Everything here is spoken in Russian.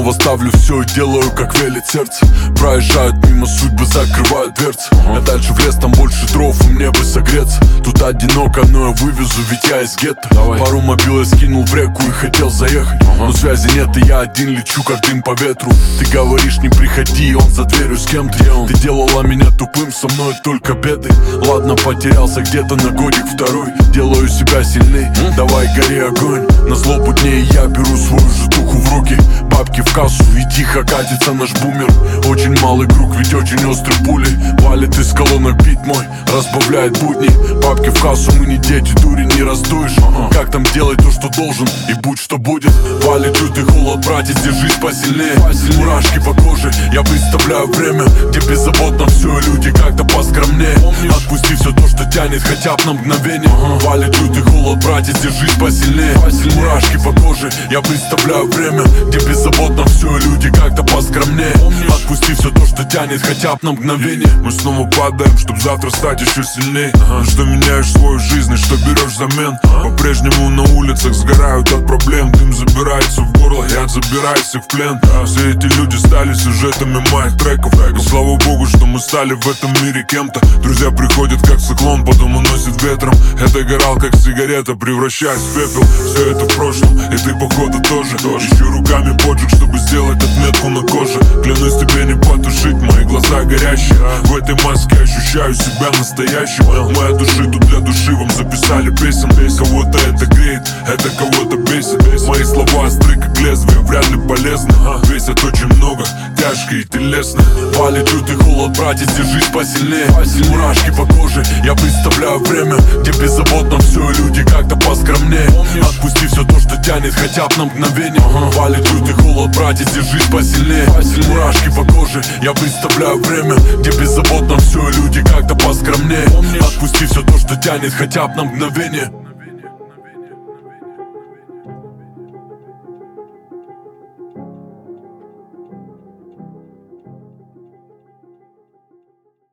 снова ставлю все и делаю, как велит сердце. Проезжают мимо, судьбы закрывают дверцы. Я дальше в лес, там больше дров, и мне бы согреться. Тут одиноко, но я вывезу, ведь я из гетто. Пару мобил я скинул в реку и хотел заехать, но связи нет, и я один лечу, как дым по ветру. Ты говоришь, не приходи, он за дверью с кем-то. Ты делала меня тупым, со мной только беды. Ладно, потерялся где-то на годик второй. Делаю себя сильней, давай гори огонь. На злобу дней я беру свою житуху в руки. Бабки в кассу и тихо катится наш бумер. Очень малый круг, ведь очень острый пули. Валит из колонок бит мой, разбавляет будни. Бабки в кассу, мы не дети, дури не раздуешь. Как там делать то, что должен, и будь что будет. Валит лютый холод, братец, держись посильнее. Мурашки по коже, я представляю время, где беззаботно все, и люди как-то поскромнее. Отпусти все то, что тянет хотя бы на мгновение. Валит лютый холод, братец, держись посильнее. Мурашки по коже, я представляю время, где беззаботно все, и люди как-то поскромнее. Отпусти все то, что тянет хотя бы на мгновение. Мы снова падаем, чтоб завтра стать еще сильней. Что меняешь свою жизнь и что берешь взамен. По-прежнему на улицах сгорают от проблем. Дым забирается в горло, я забираюсь их в плен. Все эти люди стали сюжетами моих треков. И слава богу, что мы стали в этом мире кем-то. Друзья приходят как циклон, потом уносит ветром. Я догорал как сигарета, превращаясь в пепел. Все это в прошлом, и ты походу тоже. Ищу руками поджиг, чтобы сделать отметку на коже. Клянусь тебе не потушить, мои глаза горящие. В этой маске ощущаю себя настоящим. Моя души тут для души, вам записали песен. Кого-то это греет, это кого-то бесит. Мои слова остры как лезвие, вряд ли полезны. Весят очень много, тяжкие и телесные. Валит лютый холод, братец, держись посильнее. Мурашки по коже, я представляю время, где беззаботно все, и люди как-то поскромнее. Отпусти все то, что тянет хотя бы на мгновение. Валит лютый холод, братец, держись посильнее. Мурашки по коже, я представляю время, где беззаботно все, и люди как-то поскромнее. Отпусти все то, что тянет хотя бы на мгновение.